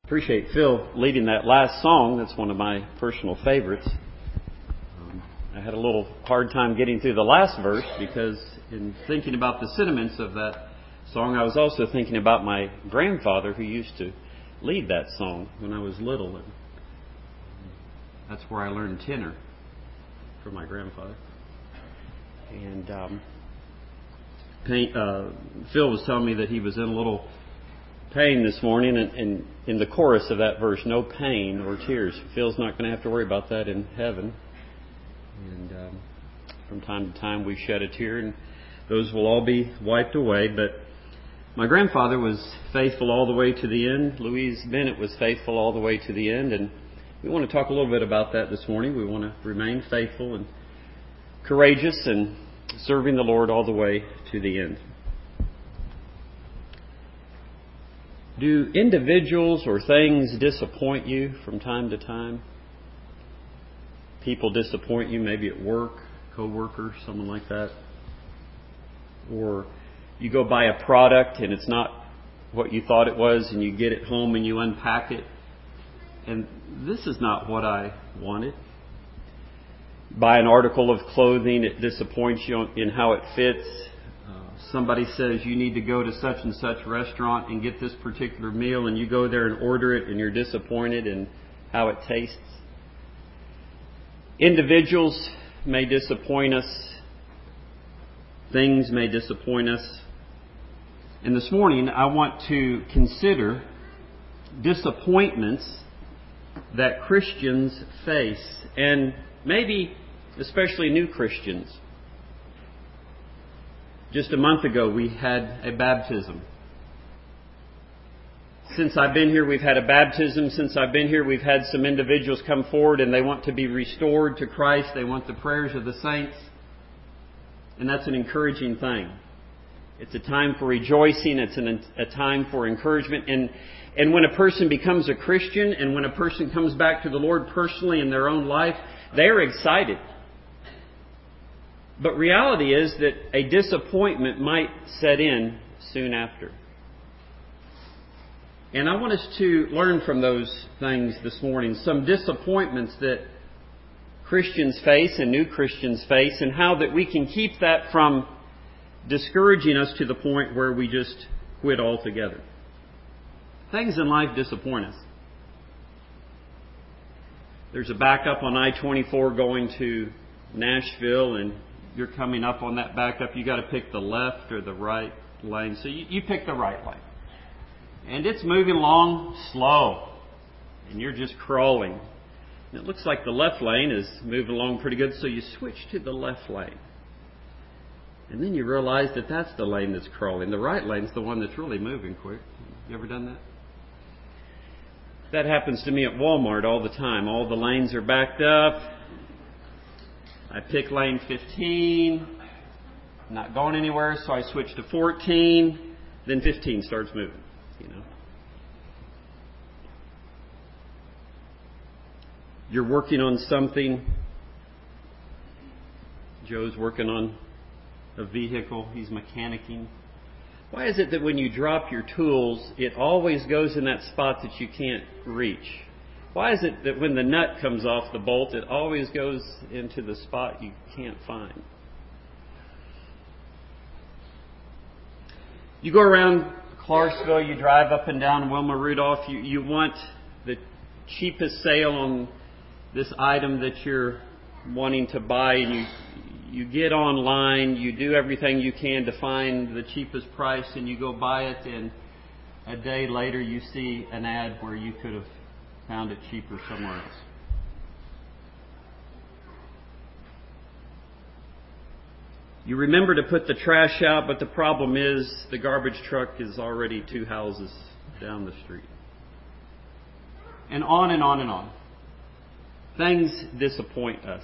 Appreciate Phil leading that last song. That's one of my personal favorites. I had a little hard time getting through the last verse because in thinking about the sentiments of that song, I was also thinking about my grandfather who used to lead that song when I was little. And that's where I learned tenor from my grandfather. And Phil was telling me that he was in a little pain this morning, and in the chorus of that verse, no pain or tears. Phil's not going to have to worry about that in heaven. And from time to time we shed a tear, and those will all be wiped away. But my grandfather was faithful all the way to the end. Louise Bennett was faithful all the way to the end, and we want to talk a little bit about that this morning. We want to remain faithful and courageous and serving the Lord all the way to the end. Do individuals or things disappoint you from time to time? People disappoint you, maybe at work, co-worker, someone like that. Or you go buy a product and it's not what you thought it was, and you get it home and you unpack it, and this is not what I wanted. Buy an article of clothing, it disappoints you in how it fits. Somebody says you need to go to such and such restaurant and get this particular meal, and you go there and order it, and you're disappointed in how it tastes. Individuals may disappoint us. Things may disappoint us. And this morning I want to consider disappointments that Christians face, and maybe especially new Christians. Just a month ago, we had a baptism. Since I've been here, we've had a baptism. Since I've been here, we've had some individuals come forward and they want to be restored to Christ. They want the prayers of the saints. And that's an encouraging thing. It's a time for rejoicing. It's a time for encouragement. And when a person becomes a Christian and when a person comes back to the Lord personally in their own life, they're excited. But reality is that a disappointment might set in soon after. And I want us to learn from those things this morning. Some disappointments that Christians face and new Christians face, and how that we can keep that from discouraging us to the point where we just quit altogether. Things in life disappoint us. There's a backup on I-24 going to Nashville, and you're coming up on that backup. You got to pick the left or the right lane. So you pick the right lane. And it's moving along slow. And you're just crawling. And it looks like the left lane is moving along pretty good. So you switch to the left lane. And then you realize that that's the lane that's crawling. The right lane's the one that's really moving quick. You ever done that? That happens to me at Walmart all the time. All the lanes are backed up. I pick lane 15, not going anywhere, so I switch to 14, then 15 starts moving, You're working on something. Joe's working on a vehicle. He's mechanicking. Why is it that when you drop your tools, it always goes in that spot that you can't reach? Why is it that when the nut comes off the bolt, it always goes into the spot you can't find? You go around Clarksville, you drive up and down Wilma Rudolph, you want the cheapest sale on this item that you're wanting to buy, and you get online, you do everything you can to find the cheapest price, and you go buy it, and a day later you see an ad where you could have found it cheaper somewhere else. You remember to put the trash out, but the problem is the garbage truck is already 2 houses down the street. And on and on and on. Things disappoint us.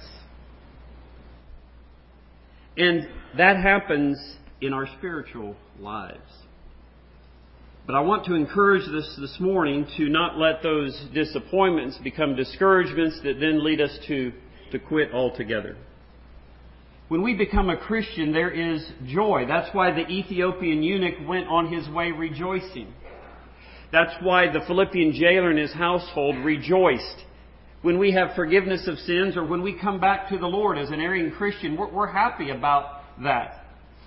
And that happens in our spiritual lives. But I want to encourage this morning to not let those disappointments become discouragements that then lead us to quit altogether. When we become a Christian, there is joy. That's why the Ethiopian eunuch went on his way rejoicing. That's why the Philippian jailer and his household rejoiced. When we have forgiveness of sins or when we come back to the Lord as an erring Christian, we're happy about that.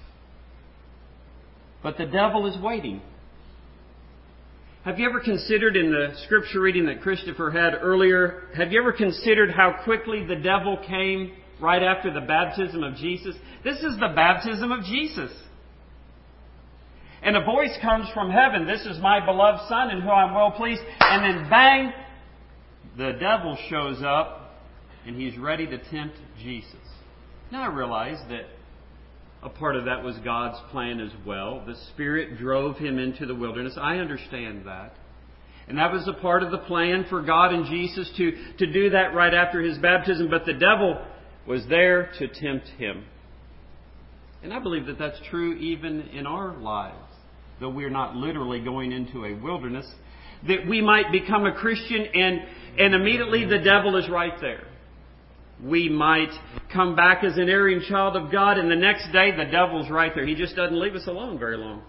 But the devil is waiting. Have you ever considered in the scripture reading that Christopher had earlier, have you ever considered how quickly the devil came right after the baptism of Jesus? This is the baptism of Jesus. And a voice comes from heaven, "This is my beloved Son in whom I'm well pleased." And then bang, the devil shows up and he's ready to tempt Jesus. Now I realize that a part of that was God's plan as well. The Spirit drove him into the wilderness. I understand that. And that was a part of the plan for God and Jesus to do that right after his baptism. But the devil was there to tempt him. And I believe that that's true even in our lives, though we're not literally going into a wilderness, that we might become a Christian and immediately the devil is right there. We might come back as an erring child of God and the next day the devil's right there. He just doesn't leave us alone very long.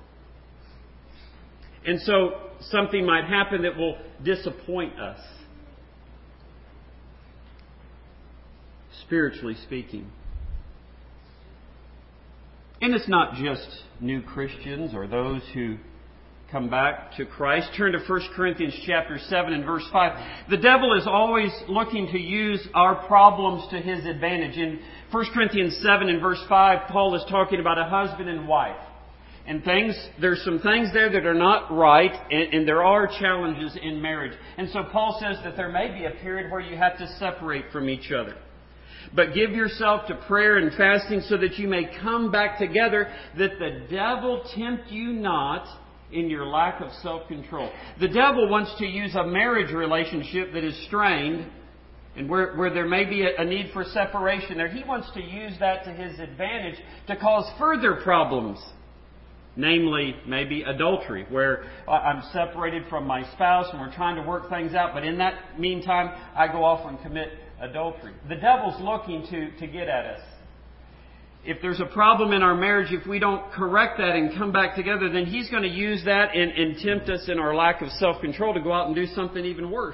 And so something might happen that will disappoint us, spiritually speaking. And it's not just new Christians or those who come back to Christ. Turn to 1 Corinthians chapter 7 and verse 5. The devil is always looking to use our problems to his advantage. In 1 Corinthians 7 and verse 5, Paul is talking about a husband and wife. And there's some things there that are not right, and there are challenges in marriage. And so Paul says that there may be a period where you have to separate from each other. But give yourself to prayer and fasting so that you may come back together, that the devil tempt you not in your lack of self-control. The devil wants to use a marriage relationship that is strained and where there may be a need for separation there. He wants to use that to his advantage to cause further problems. Namely, maybe adultery, where I'm separated from my spouse and we're trying to work things out, but in that meantime, I go off and commit adultery. The devil's looking to get at us. If there's a problem in our marriage, if we don't correct that and come back together, then he's going to use that and tempt us in our lack of self-control to go out and do something even worse.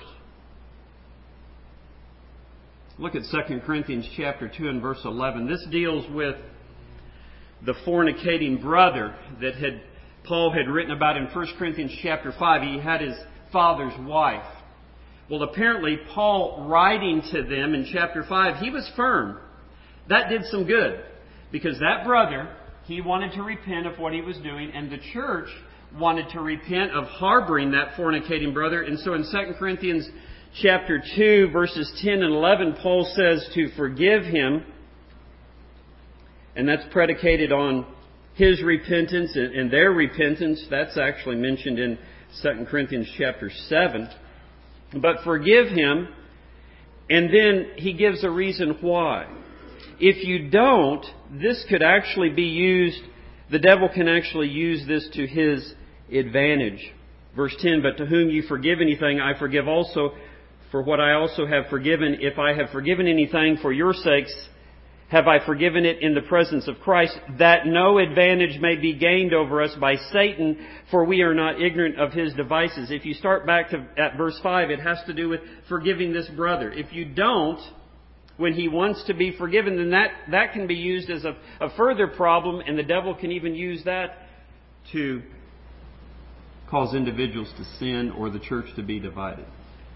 Look at 2 Corinthians chapter 2 and verse 11. This deals with the fornicating brother that Paul had written about in 1 Corinthians chapter 5. He had his father's wife. Well, apparently Paul, writing to them in chapter 5, he was firm. That did some good. Because that brother, he wanted to repent of what he was doing, and the church wanted to repent of harboring that fornicating brother. And so in 2 Corinthians chapter 2, verses 10 and 11, Paul says to forgive him. And that's predicated on his repentance and their repentance. That's actually mentioned in 2 Corinthians chapter 7. But forgive him, and then he gives a reason why. If you don't, this could actually be used, the devil can actually use this to his advantage. Verse 10, but to whom you forgive anything, I forgive also, for what I also have forgiven. If I have forgiven anything for your sakes, have I forgiven it in the presence of Christ, that no advantage may be gained over us by Satan, for we are not ignorant of his devices. If you start back at verse 5, it has to do with forgiving this brother. If you don't, when he wants to be forgiven, then that can be used as a further problem, and the devil can even use that to cause individuals to sin or the church to be divided.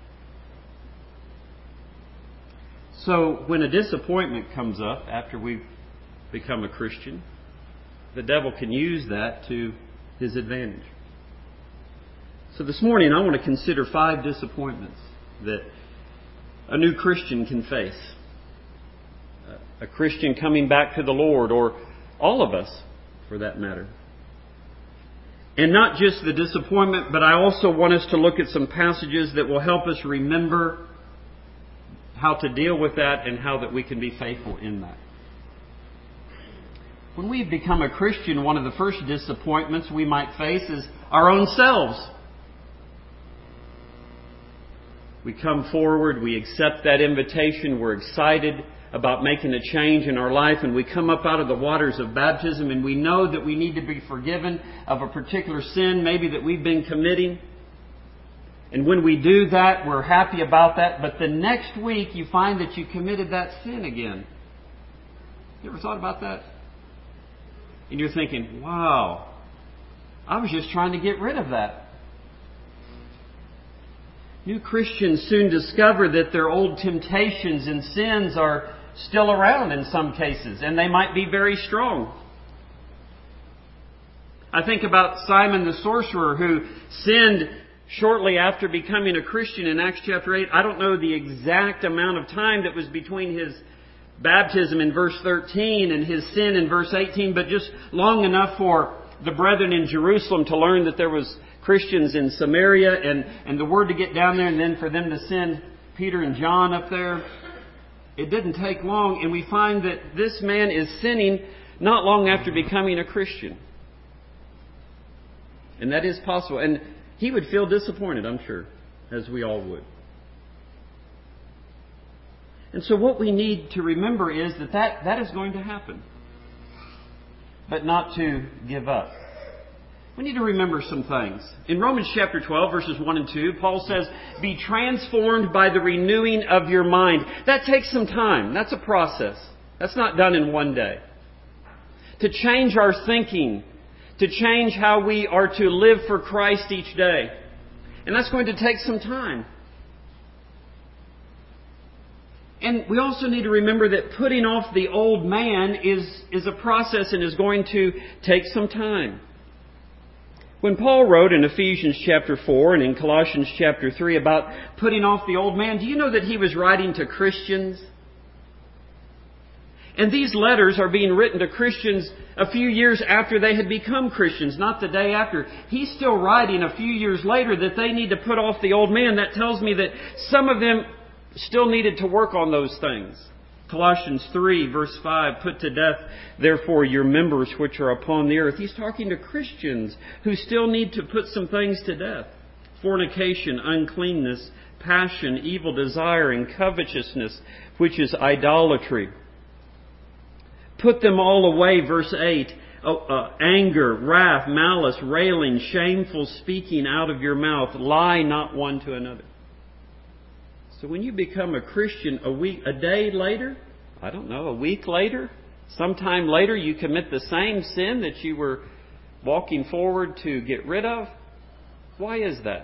So when a disappointment comes up after we've become a Christian, the devil can use that to his advantage. So this morning I want to consider 5 disappointments that a new Christian can face. A Christian coming back to the Lord, or all of us for that matter. And not just the disappointment, but I also want us to look at some passages that will help us remember how to deal with that and how that we can be faithful in that. When we become a Christian, one of the first disappointments we might face is our own selves. We come forward, we accept that invitation, we're excited about making a change in our life, and we come up out of the waters of baptism and we know that we need to be forgiven of a particular sin maybe that we've been committing. And when we do that, we're happy about that. But the next week, you find that you committed that sin again. You ever thought about that? And you're thinking, wow, I was just trying to get rid of that. New Christians soon discover that their old temptations and sins are still around in some cases, and they might be very strong. I think about Simon the sorcerer, who sinned shortly after becoming a Christian in Acts chapter 8. I don't know the exact amount of time that was between his baptism in verse 13 and his sin in verse 18, but just long enough for the brethren in Jerusalem to learn that there was Christians in Samaria and the word to get down there, and then for them to send Peter and John up there. It didn't take long, and we find that this man is sinning not long after becoming a Christian. And that is possible. And he would feel disappointed, I'm sure, as we all would. And so what we need to remember is that is going to happen. But not to give up. We need to remember some things. In Romans chapter 12, verses 1 and 2, Paul says, "Be transformed by the renewing of your mind." That takes some time. That's a process. That's not done in one day. To change our thinking, to change how we are to live for Christ each day. And that's going to take some time. And we also need to remember that putting off the old man is a process and is going to take some time. When Paul wrote in Ephesians chapter 4 and in Colossians chapter 3 about putting off the old man, do you know that he was writing to Christians? And these letters are being written to Christians a few years after they had become Christians, not the day after. He's still writing a few years later that they need to put off the old man. That tells me that some of them still needed to work on those things. Colossians 3 verse 5, "Put to death, therefore, your members which are upon the earth." He's talking to Christians who still need to put some things to death. Fornication, uncleanness, passion, evil desiring, covetousness, which is idolatry. Put them all away, verse 8. Anger, wrath, malice, railing, shameful speaking out of your mouth. Lie not one to another. So when you become a Christian a day later, I don't know, a week later, sometime later, you commit the same sin that you were walking forward to get rid of. Why is that?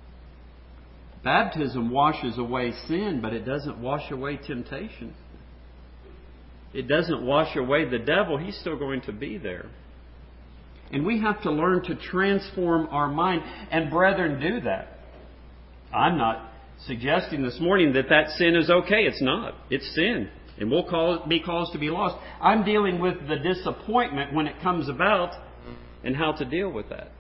Baptism washes away sin, but it doesn't wash away temptation. It doesn't wash away the devil. He's still going to be there. And we have to learn to transform our mind. And brethren, do that. I'm not suggesting this morning that sin is okay. It's not. It's sin. And will be caused to be lost. I'm dealing with the disappointment when it comes about and how to deal with that.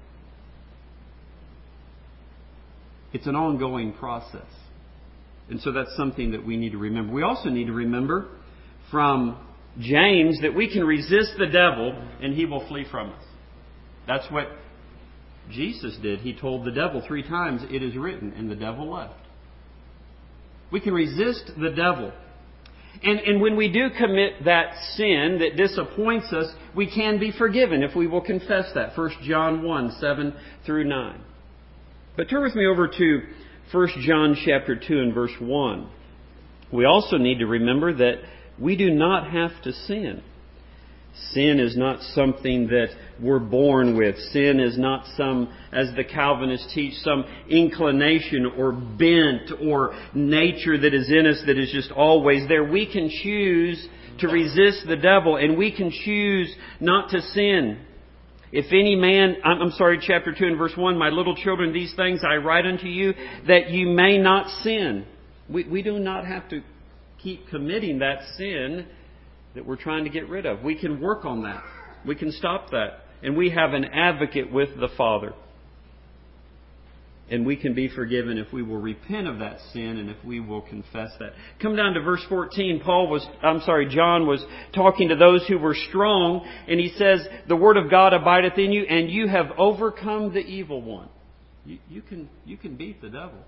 It's an ongoing process. And so that's something that we need to remember. We also need to remember from James that we can resist the devil and he will flee from us. That's what Jesus did. He told the devil 3 times, "It is written," and the devil left. We can resist the devil. And when we do commit that sin that disappoints us, we can be forgiven if we will confess that. 1 John 1, 7 through 9. But turn with me over to 1 John chapter 2 and verse 1. We also need to remember that we do not have to sin. Sin is not something that we're born with. Sin is not some, as the Calvinists teach, some inclination or bent or nature that is in us that is just always there. We can choose to resist the devil, and we can choose not to sin. If any man, chapter 2 and verse 1, "My little children, these things I write unto you, that you may not sin." We do not have to keep committing that sin that we're trying to get rid of. We can work on that. We can stop that. And we have an advocate with the Father. And we can be forgiven if we will repent of that sin and if we will confess that. Come down to verse 14. John was talking to those who were strong, and he says, "The word of God abideth in you, and you have overcome the evil one." You can beat the devil.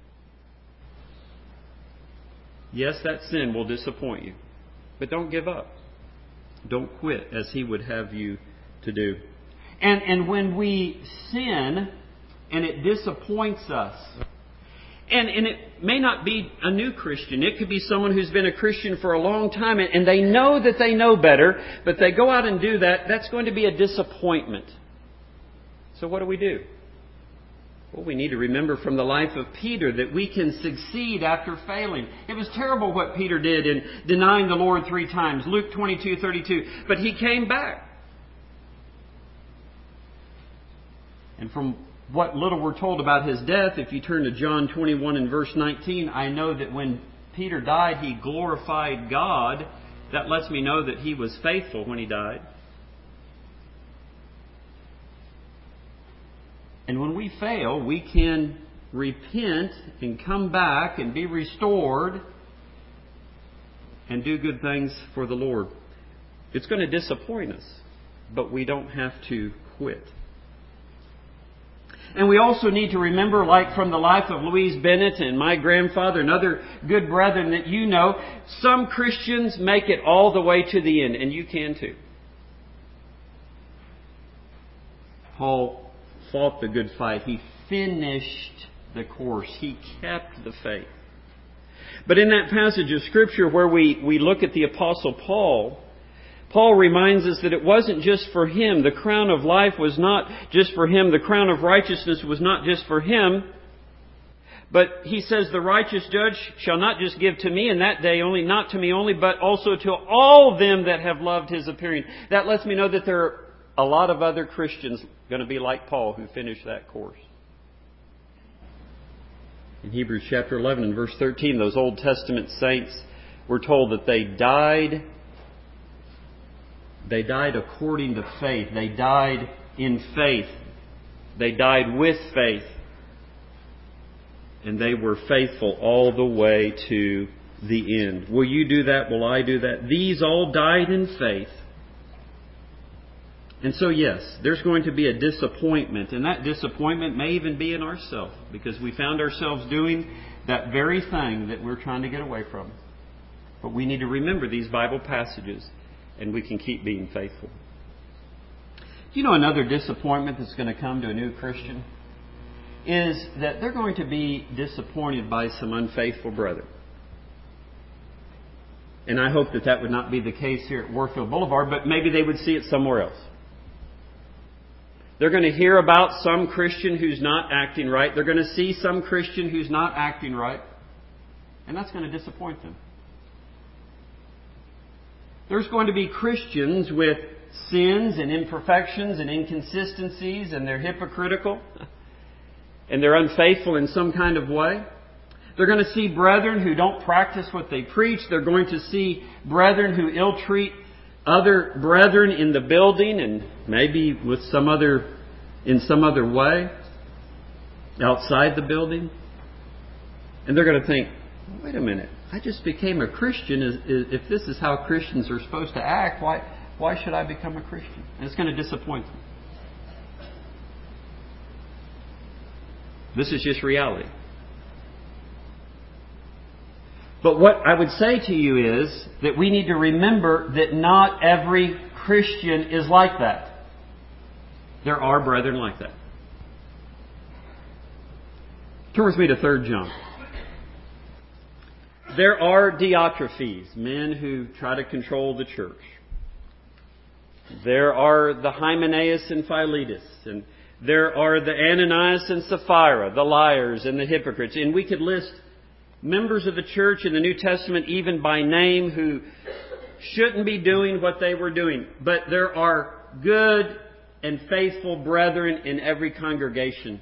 Yes, that sin will disappoint you. But don't give up. Don't quit as he would have you to do. And when we sin and it disappoints us, And it may not be a new Christian. It could be someone who's been a Christian for a long time and they know that they know better, but they go out and do that. That's going to be a disappointment. So what do? Well, we need to remember from the life of Peter that we can succeed after failing. It was terrible what Peter did in denying the Lord 3 times. Luke 22:32. But he came back. And from what little we're told about his death, if you turn to John 21 and verse 19, I know that when Peter died, he glorified God. That lets me know that he was faithful when he died. And when we fail, we can repent and come back and be restored and do good things for the Lord. It's going to disappoint us, but we don't have to quit. And we also need to remember, like from the life of Louise Bennett and my grandfather and other good brethren that you know, some Christians make it all the way to the end, and you can too. Paul fought the good fight. He finished the course. He kept the faith. But in that passage of Scripture where we look at the Apostle Paul, Paul reminds us that it wasn't just for him. The crown of life was not just for him. The crown of righteousness was not just for him. But he says, the righteous judge shall not just give to me in that day only, not to me only, but also to all them that have loved his appearing. That lets me know that there are a lot of other Christians going to be like Paul who finish that course. In Hebrews chapter 11 and verse 13, those Old Testament saints were told that they died according to faith. They died in faith. They died with faith. And they were faithful all the way to the end. Will you do that? Will I do that? These all died in faith. And so, yes, there's going to be a disappointment. And that disappointment may even be in ourselves, because we found ourselves doing that very thing that we're trying to get away from. But we need to remember these Bible passages, and we can keep being faithful. Do you know another disappointment that's going to come to a new Christian? Is that they're going to be disappointed by some unfaithful brethren. And I hope that would not be the case here at Warfield Boulevard, but maybe they would see it somewhere else. They're going to hear about some Christian who's not acting right. They're going to see some Christian who's not acting right. And that's going to disappoint them. There's going to be Christians with sins and imperfections and inconsistencies, and they're hypocritical and they're unfaithful in some kind of way. They're going to see brethren who don't practice what they preach. They're going to see brethren who ill-treat other brethren in the building, and maybe with in some other way outside the building. And they're going to think, wait a minute, I just became a Christian. If this is how Christians are supposed to act, why should I become a Christian? And it's going to disappoint them. This is just reality. But what I would say to you is that we need to remember that not every Christian is like that. There are brethren like that. Turn with me to 3 John. There are Diotrephes, men who try to control the church. There are the Hymenaeus and Philetus, and there are the Ananias and Sapphira, the liars and the hypocrites. And we could list members of the church in the New Testament, even by name, who shouldn't be doing what they were doing. But there are good and faithful brethren in every congregation.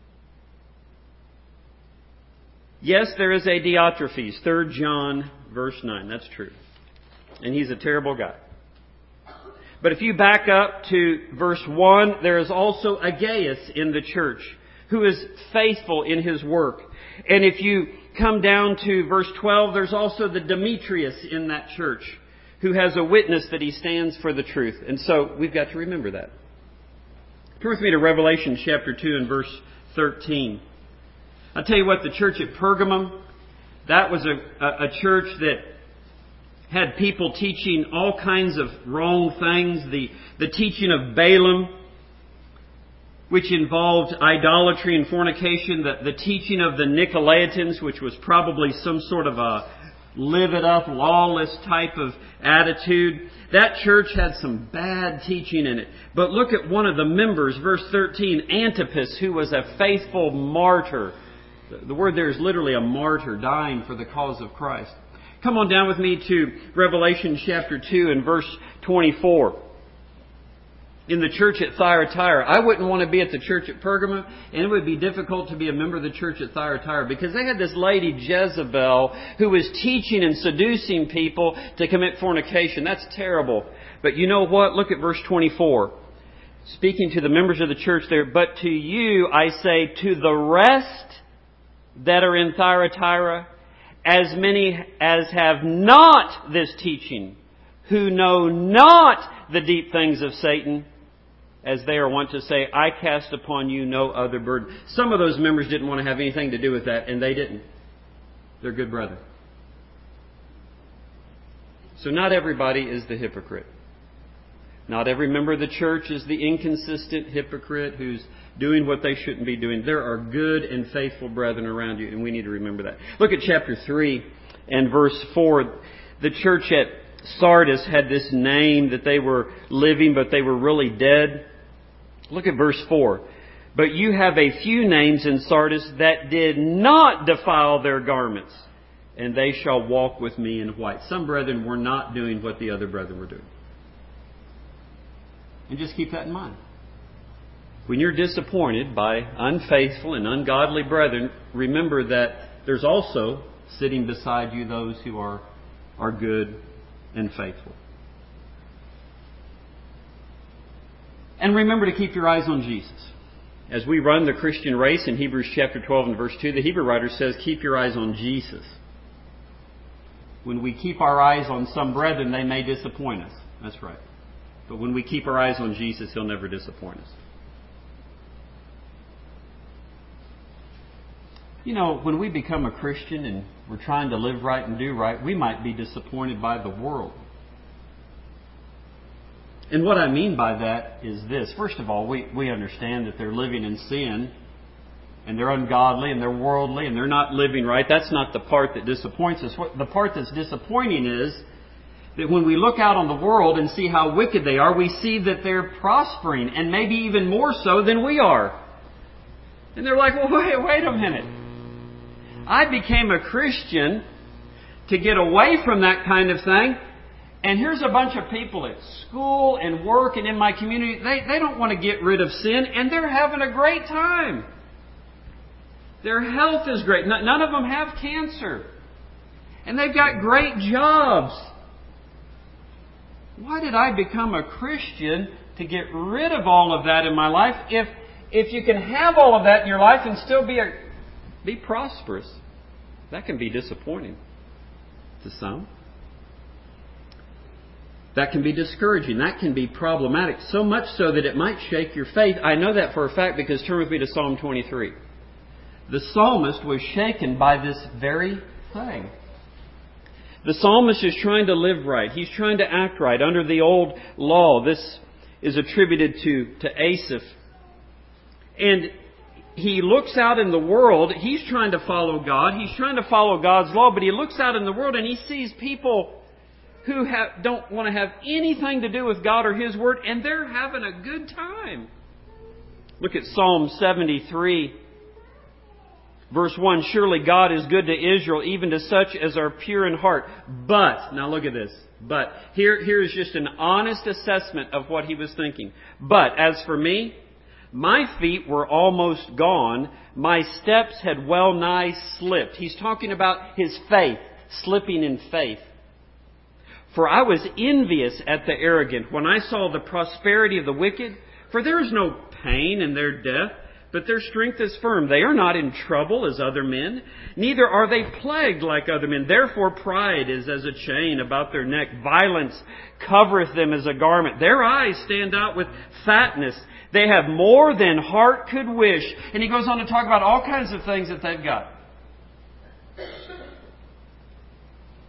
Yes, there is a Diotrephes, 3 John verse 9. That's true. And he's a terrible guy. But if you back up to verse 1, there is also a Gaius in the church who is faithful in his work. And if you come down to verse 12, there's also the Demetrius in that church who has a witness that he stands for the truth. And so we've got to remember that. Turn with me to Revelation chapter 2 and verse 13. I'll tell you what, the church at Pergamum, that was a church that had people teaching all kinds of wrong things. The teaching of Balaam, which involved idolatry and fornication, the teaching of the Nicolaitans, which was probably some sort of a live it up, lawless type of attitude. That church had some bad teaching in it. But look at one of the members, verse 13, Antipas, who was a faithful martyr. The word there is literally a martyr, dying for the cause of Christ. Come on down with me to Revelation chapter 2 and verse 24. In the church at Thyatira. I wouldn't want to be at the church at Pergamum, and it would be difficult to be a member of the church at Thyatira because they had this lady Jezebel who was teaching and seducing people to commit fornication. That's terrible. But you know what? Look at verse 24. Speaking to the members of the church there, but to you I say, to the rest that are in Thyatira, as many as have not this teaching, who know not the deep things of Satan, as they are wont to say, I cast upon you no other burden. Some of those members didn't want to have anything to do with that, and they didn't. They're good brethren. So not everybody is the hypocrite. Not every member of the church is the inconsistent hypocrite who's doing what they shouldn't be doing. There are good and faithful brethren around you, and we need to remember that. Look at chapter 3 and verse 4. The church at Sardis had this name that they were living, but they were really dead. Look at verse 4. But you have a few names in Sardis that did not defile their garments, and they shall walk with me in white. Some brethren were not doing what the other brethren were doing. And just keep that in mind. When you're disappointed by unfaithful and ungodly brethren, remember that there's also sitting beside you those who are good and faithful. And remember to keep your eyes on Jesus. As we run the Christian race in Hebrews chapter 12 and verse 2, the Hebrew writer says, keep your eyes on Jesus. When we keep our eyes on some brethren, they may disappoint us. That's right. But when we keep our eyes on Jesus, He'll never disappoint us. You know, when we become a Christian and we're trying to live right and do right, we might be disappointed by the world. And what I mean by that is this. First of all, we understand that they're living in sin and they're ungodly and they're worldly and they're not living right. That's not the part that disappoints us. The part that's disappointing is that when we look out on the world and see how wicked they are, we see that they're prospering and maybe even more so than we are. And they're like, well, wait a minute. I became a Christian to get away from that kind of thing. And here's a bunch of people at school and work and in my community. They don't want to get rid of sin, and they're having a great time. Their health is great. None of them have cancer. And they've got great jobs. Why did I become a Christian to get rid of all of that in my life? If you can have all of that in your life and still be prosperous, that can be disappointing to some. That can be discouraging. That can be problematic. So much so that it might shake your faith. I know that for a fact because turn with me to Psalm 23. The psalmist was shaken by this very thing. The psalmist is trying to live right. He's trying to act right under the old law. This is attributed to Asaph. And he looks out in the world. He's trying to follow God. He's trying to follow God's law. But he looks out in the world and he sees people who don't want to have anything to do with God or His Word, and they're having a good time. Look at Psalm 73, verse 1. Surely God is good to Israel, even to such as are pure in heart. But, now look at this. But, here is just an honest assessment of what he was thinking. But, as for me, my feet were almost gone. My steps had well nigh slipped. He's talking about his faith, slipping in faith. For I was envious at the arrogant when I saw the prosperity of the wicked. For there is no pain in their death, but their strength is firm. They are not in trouble as other men, neither are they plagued like other men. Therefore pride is as a chain about their neck. Violence covereth them as a garment. Their eyes stand out with fatness. They have more than heart could wish. And he goes on to talk about all kinds of things that they've got.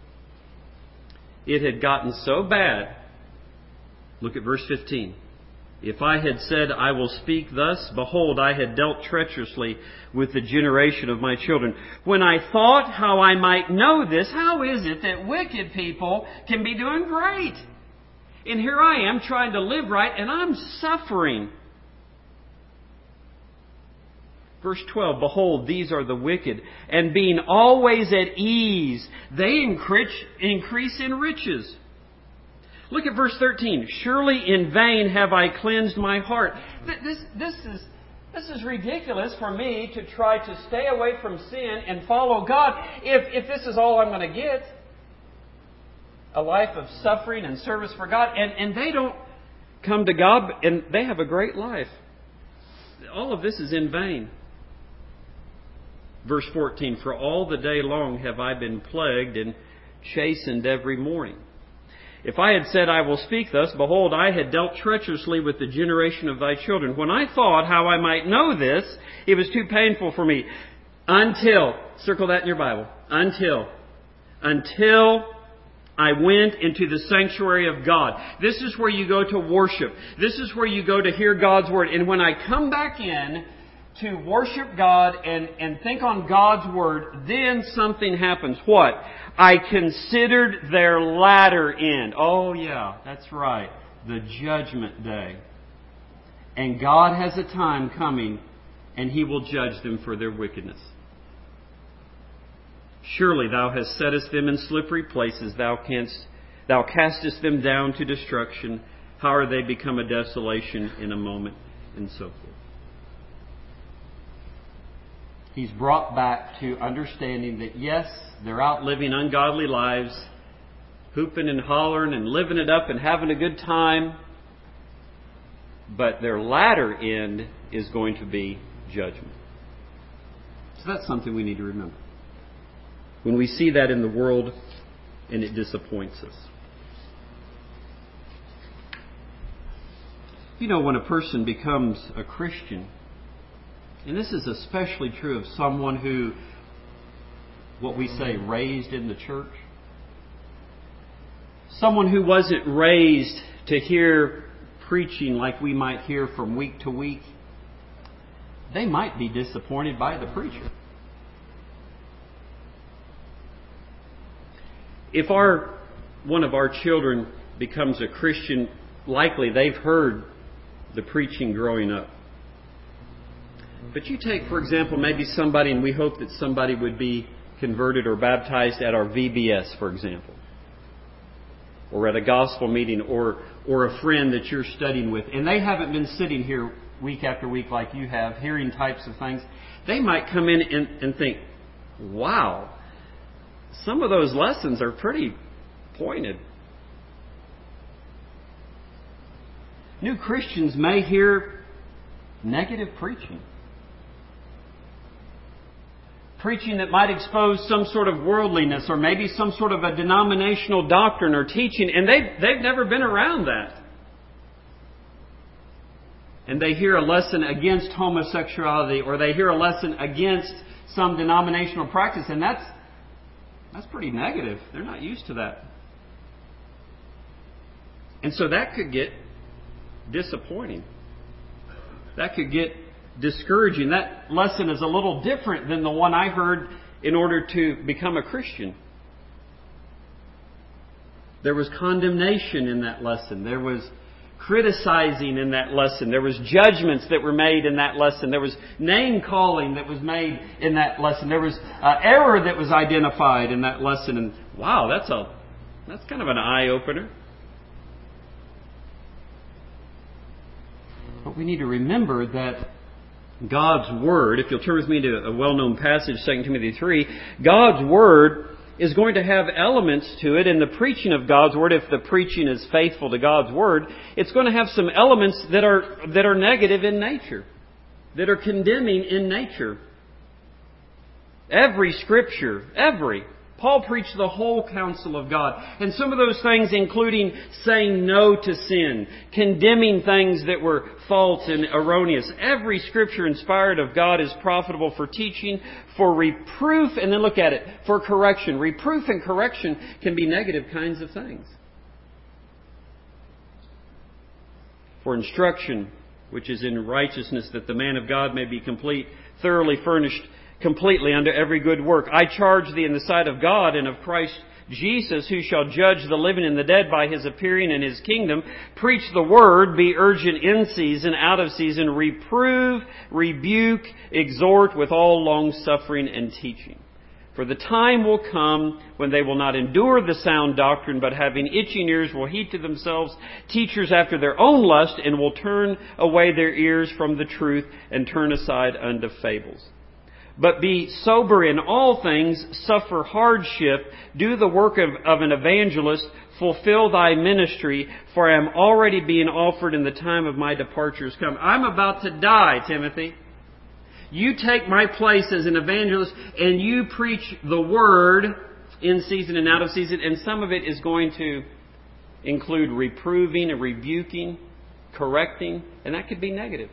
It had gotten so bad. Look at verse 15. If I had said, I will speak thus, behold, I had dealt treacherously with the generation of my children. When I thought how I might know this, how is it that wicked people can be doing great? And here I am trying to live right, and I'm suffering. Verse 12, behold, these are the wicked, and being always at ease, they increase in riches. Look at verse 13. Surely in vain have I cleansed my heart. This is ridiculous for me to try to stay away from sin and follow God if this is all I'm going to get. A life of suffering and service for God. And they don't come to God and they have a great life. All of this is in vain. Verse 14. For all the day long have I been plagued and chastened every morning. If I had said, I will speak thus, behold, I had dealt treacherously with the generation of thy children. When I thought how I might know this, it was too painful for me. Until, circle that in your Bible, until I went into the sanctuary of God. This is where you go to worship. This is where you go to hear God's Word. And when I come back in to worship God and think on God's Word, then something happens. What? I considered their latter end. Oh yeah, that's right. The judgment day. And God has a time coming and He will judge them for their wickedness. Surely thou hast settest them in slippery places. Thou castest them down to destruction. How are they become a desolation in a moment? And so forth. He's brought back to understanding that yes, they're out living ungodly lives, hooping and hollering and living it up and having a good time. But their latter end is going to be judgment. So that's something we need to remember. When we see that in the world and it disappoints us. You know, when a person becomes a Christian, and this is especially true of someone who, what we say, raised in the church. Someone who wasn't raised to hear preaching like we might hear from week to week. They might be disappointed by the preacher. If one of our children becomes a Christian, likely they've heard the preaching growing up. But you take, for example, maybe somebody, and we hope that somebody would be converted or baptized at our VBS, for example. Or at a gospel meeting, or a friend that you're studying with. And they haven't been sitting here week after week like you have, hearing types of things. They might come in and think, wow, some of those lessons are pretty pointed. New Christians may hear negative preaching. Preaching that might expose some sort of worldliness or maybe some sort of a denominational doctrine or teaching, and they've never been around that. And they hear a lesson against homosexuality or they hear a lesson against some denominational practice, and that's pretty negative. They're not used to that. And so that could get disappointing. That could get discouraging. That lesson is a little different than the one I heard in order to become a Christian. There was condemnation in that lesson. There was criticizing in that lesson. There was judgments that were made in that lesson. There was name calling that was made in that lesson. There was error that was identified in that lesson. And wow, that's kind of an eye-opener. But we need to remember that God's Word, if you'll turn with me to a well-known passage, 2 Timothy 3, God's Word is going to have elements to it, and the preaching of God's Word, if the preaching is faithful to God's Word, it's going to have some elements that are negative in nature, that are condemning in nature. Every Scripture, Paul preached the whole counsel of God. And some of those things including saying no to sin, condemning things that were false and erroneous. Every Scripture inspired of God is profitable for teaching, for reproof, and then look at it, for correction. Reproof and correction can be negative kinds of things. for instruction, which is in righteousness, that the man of God may be complete, thoroughly furnished completely unto every good work. I charge thee in the sight of God and of Christ Jesus, who shall judge the living and the dead by His appearing in His kingdom. Preach the word, be urgent in season, out of season, reprove, rebuke, exhort with all long-suffering and teaching. For the time will come when they will not endure the sound doctrine, but having itching ears will heap to themselves teachers after their own lust, and will turn away their ears from the truth and turn aside unto fables. But be sober in all things, suffer hardship, do the work of an evangelist, fulfill thy ministry, for I am already being offered, and the time of my departure is come. I'm about to die, Timothy. You take my place as an evangelist and you preach the word in season and out of season, and some of it is going to include reproving and rebuking, correcting, and that could be negative.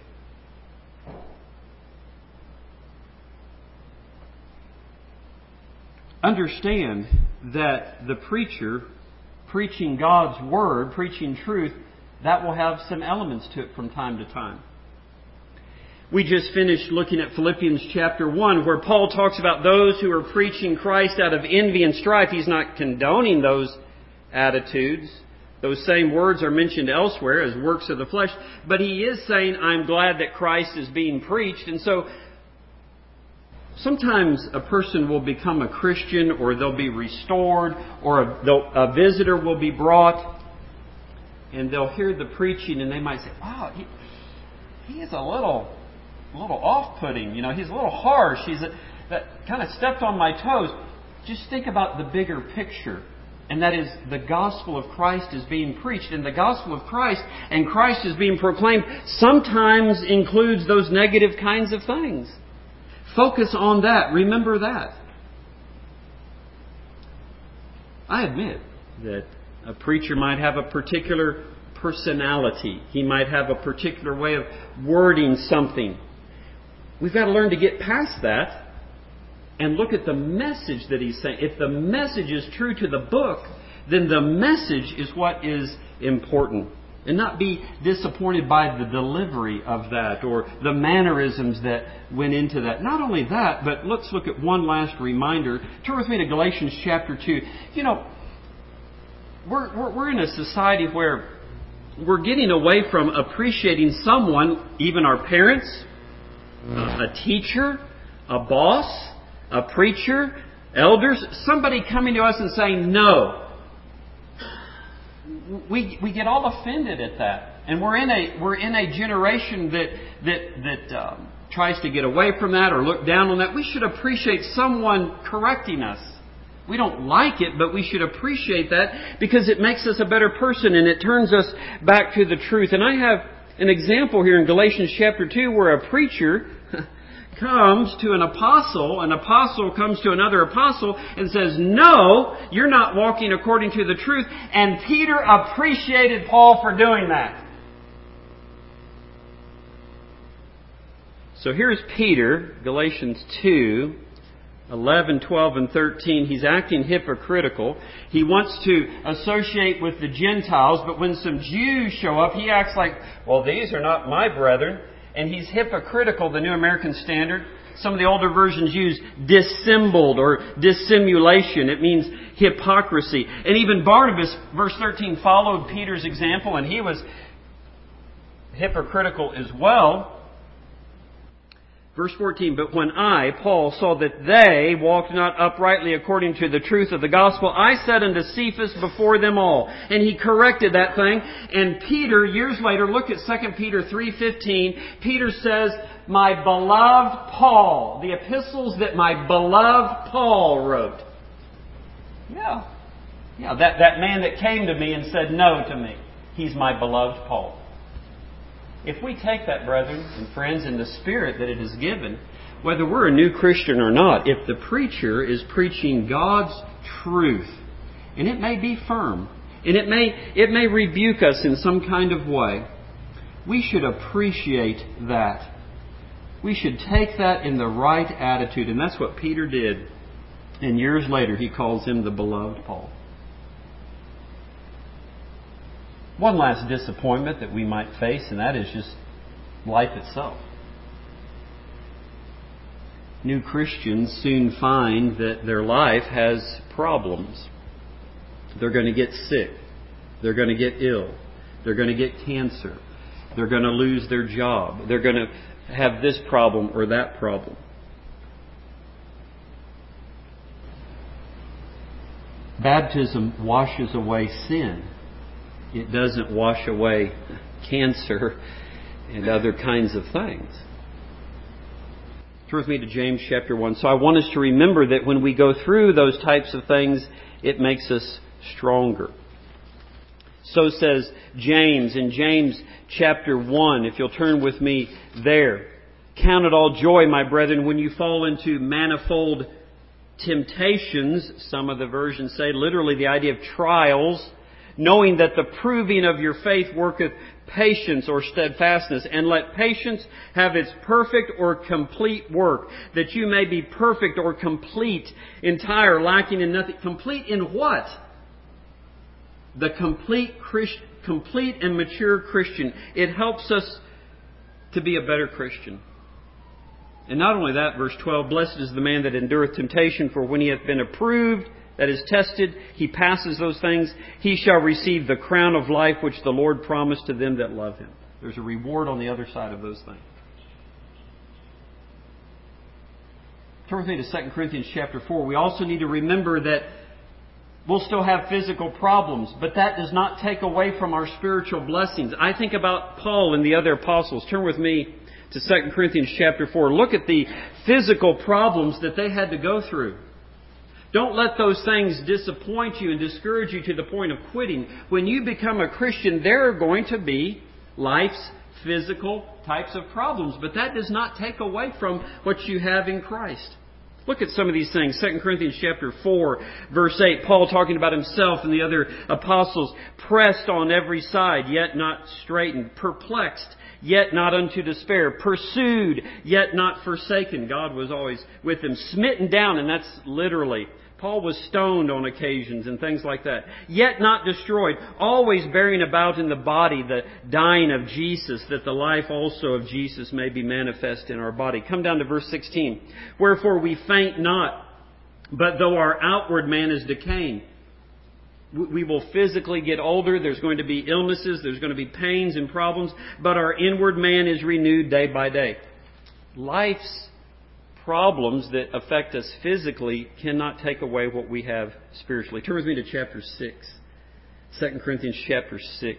Understand that the preacher preaching God's word, preaching truth, that will have some elements to it from time to time. We just finished looking at Philippians chapter 1, where Paul talks about those who are preaching Christ out of envy and strife. He's not condoning those attitudes. Those same words are mentioned elsewhere as works of the flesh. But he is saying, I'm glad that Christ is being preached. And so sometimes a person will become a Christian, or they'll be restored, or a visitor will be brought, and they'll hear the preaching and they might say, wow, he is a little off-putting. He's a little harsh. That kind of stepped on my toes. Just think about the bigger picture. And that is, the gospel of Christ is being preached. And the gospel of Christ and Christ is being proclaimed sometimes includes those negative kinds of things. Focus on that. Remember that. I admit that a preacher might have a particular personality. He might have a particular way of wording something. We've got to learn to get past that and look at the message that he's saying. If the message is true to the book, then the message is what is important. And not be disappointed by the delivery of that or the mannerisms that went into that. Not only that, but let's look at one last reminder. Turn with me to Galatians chapter 2. We're in a society where we're getting away from appreciating someone, even our parents, a teacher, a boss, a preacher, elders, somebody coming to us and saying no. We get all offended at that, and we're in a generation that tries to get away from that or look down on that. We should appreciate someone correcting us. We don't like it, but we should appreciate that because it makes us a better person and it turns us back to the truth. And I have an example here in Galatians chapter 2 where a preacher comes to an apostle comes to another apostle and says, no, you're not walking according to the truth. And Peter appreciated Paul for doing that. So here's Peter, Galatians 2, 11, 12, and 13. He's acting hypocritical. He wants to associate with the Gentiles, but when some Jews show up, he acts like, well, these are not my brethren. And he's hypocritical, the New American Standard. Some of the older versions use dissembled or dissimulation. It means hypocrisy. And even Barnabas, verse 13, followed Peter's example, and he was hypocritical as well. Verse 14, but when I, Paul, saw that they walked not uprightly according to the truth of the gospel, I said unto Cephas before them all. And he corrected that thing. And Peter, years later, look at 2 Peter 3:15. Peter says, my beloved Paul, the epistles that my beloved Paul wrote. Yeah, that man that came to me and said no to me. He's my beloved Paul. If we take that, brethren and friends, in the spirit that it is given, whether we're a new Christian or not, if the preacher is preaching God's truth, and it may be firm, and it may rebuke us in some kind of way, we should appreciate that. We should take that in the right attitude, and that's what Peter did. And years later, he calls him the beloved Paul. One last disappointment that we might face, and that is just life itself. New Christians soon find that their life has problems. They're going to get sick. They're going to get ill. They're going to get cancer. They're going to lose their job. They're going to have this problem or that problem. Baptism washes away sin. It doesn't wash away cancer and other kinds of things. Turn with me to James chapter 1. So I want us to remember that when we go through those types of things, it makes us stronger. So says James in James chapter 1. If you'll turn with me there. Count it all joy, my brethren, when you fall into manifold temptations. Some of the versions say literally the idea of trials, knowing that the proving of your faith worketh patience or steadfastness, and let patience have its perfect or complete work, that you may be perfect or complete, entire, lacking in nothing. Complete in what? The complete and mature Christian. It helps us to be a better Christian. And not only that, verse 12, blessed is the man that endureth temptation, for when he hath been approved, that is tested, he passes those things, he shall receive the crown of life which the Lord promised to them that love Him. There's a reward on the other side of those things. Turn with me to 2 Corinthians chapter 4. We also need to remember that we'll still have physical problems, but that does not take away from our spiritual blessings. I think about Paul and the other apostles. Turn with me to 2 Corinthians chapter 4. Look at the physical problems that they had to go through. Don't let those things disappoint you and discourage you to the point of quitting. When you become a Christian, there are going to be life's physical types of problems, but that does not take away from what you have in Christ. Look at some of these things. 2 Corinthians chapter 4, verse 8, Paul talking about himself and the other apostles, pressed on every side, yet not straitened, perplexed, yet not unto despair, pursued, yet not forsaken. God was always with them, smitten down, and that's literally. Paul was stoned on occasions and things like that. Yet not destroyed, always bearing about in the body the dying of Jesus, that the life also of Jesus may be manifest in our body. Come down to verse 16. Wherefore we faint not, but though our outward man is decaying. We will physically get older. There's going to be illnesses. There's going to be pains and problems. But our inward man is renewed day by day. Life's problems that affect us physically cannot take away what we have spiritually. Turn with me to chapter 6. 2 Corinthians chapter 6.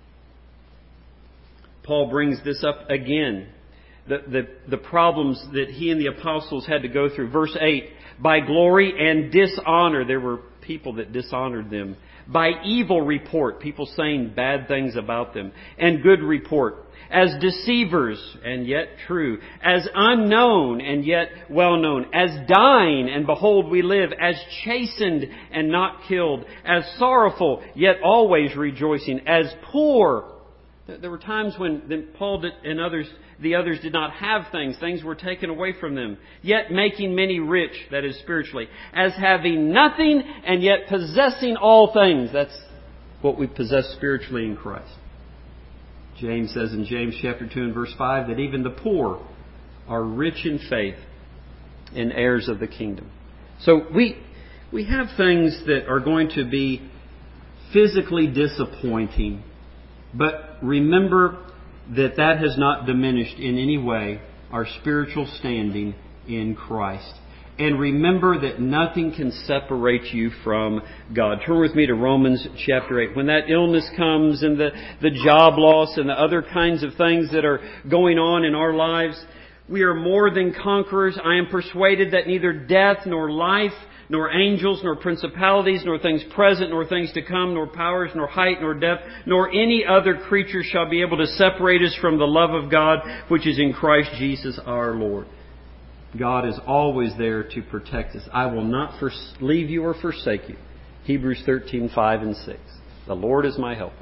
Paul brings this up again. The problems that he and the apostles had to go through. Verse 8. By glory and dishonor. There were people that dishonored them. By evil report. People saying bad things about them. And good report. As deceivers, and yet true. As unknown, and yet well known. As dying, and behold we live. As chastened, and not killed. As sorrowful, yet always rejoicing. As poor. There were times when Paul and the others did not have things. Things were taken away from them. Yet making many rich, that is spiritually. As having nothing, and yet possessing all things. That's what we possess spiritually in Christ. James says in James chapter 2 and verse 5 that even the poor are rich in faith and heirs of the kingdom. So we have things that are going to be physically disappointing, but remember that has not diminished in any way our spiritual standing in Christ. And remember that nothing can separate you from God. Turn with me to Romans chapter 8. When that illness comes and the job loss and the other kinds of things that are going on in our lives, we are more than conquerors. I am persuaded that neither death nor life, nor angels, nor principalities, nor things present, nor things to come, nor powers, nor height, nor depth, nor any other creature shall be able to separate us from the love of God, which is in Christ Jesus our Lord. God is always there to protect us. I will not leave you or forsake you. Hebrews 13:5 and 6. The Lord is my helper.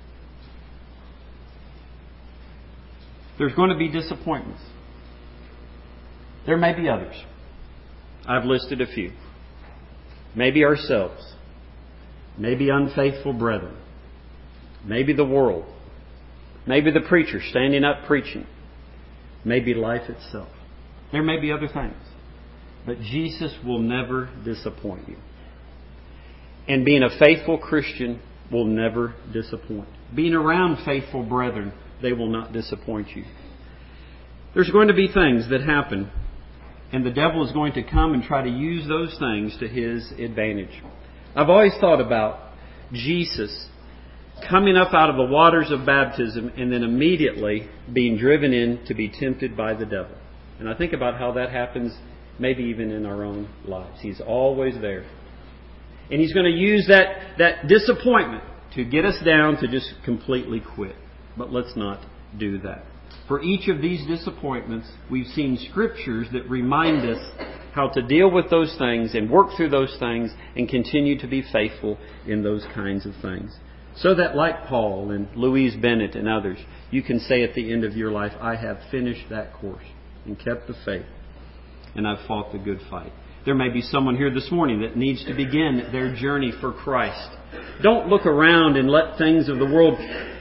There's going to be disappointments. There may be others. I've listed a few. Maybe ourselves. Maybe unfaithful brethren. Maybe the world. Maybe the preacher standing up preaching. Maybe life itself. There may be other things. But Jesus will never disappoint you. And being a faithful Christian will never disappoint. Being around faithful brethren, they will not disappoint you. There's going to be things that happen, and the devil is going to come and try to use those things to his advantage. I've always thought about Jesus coming up out of the waters of baptism and then immediately being driven in to be tempted by the devil. And I think about how that happens maybe even in our own lives. He's always there. And He's going to use that disappointment to get us down to just completely quit. But let's not do that. For each of these disappointments, we've seen Scriptures that remind us how to deal with those things and work through those things and continue to be faithful in those kinds of things. So that like Paul and Louise Bennett and others, you can say at the end of your life, I have finished that course and kept the faith, and I've fought the good fight. There may be someone here this morning that needs to begin their journey for Christ. Don't look around and let things of the world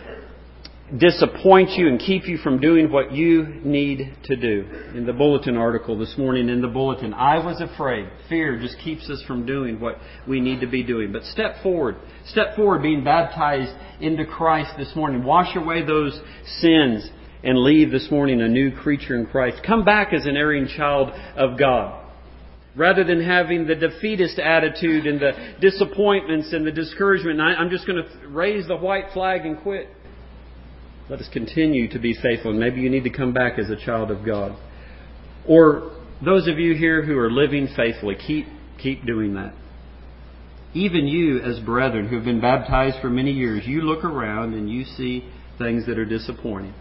disappoint you and keep you from doing what you need to do. In the bulletin article this morning in the bulletin, I was afraid. Fear just keeps us from doing what we need to be doing. But step forward. Step forward being baptized into Christ this morning. Wash away those sins and leave this morning a new creature in Christ. Come back as an erring child of God. Rather than having the defeatist attitude and the disappointments and the discouragement, I'm just going to raise the white flag and quit. Let us continue to be faithful. And maybe you need to come back as a child of God. Or those of you here who are living faithfully, keep doing that. Even you as brethren who have been baptized for many years, you look around and you see things that are disappointing.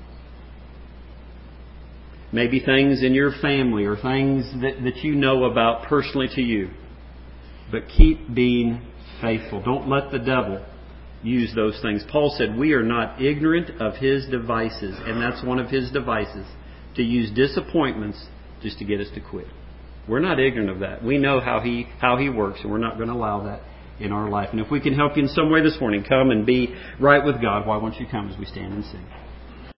Maybe things in your family or things that you know about personally to you. But keep being faithful. Don't let the devil use those things. Paul said we are not ignorant of his devices, and that's one of his devices, to use disappointments just to get us to quit. We're not ignorant of that. We know how he works, and we're not going to allow that in our life. And if we can help you in some way this morning, come and be right with God. Why won't you come as we stand and sing?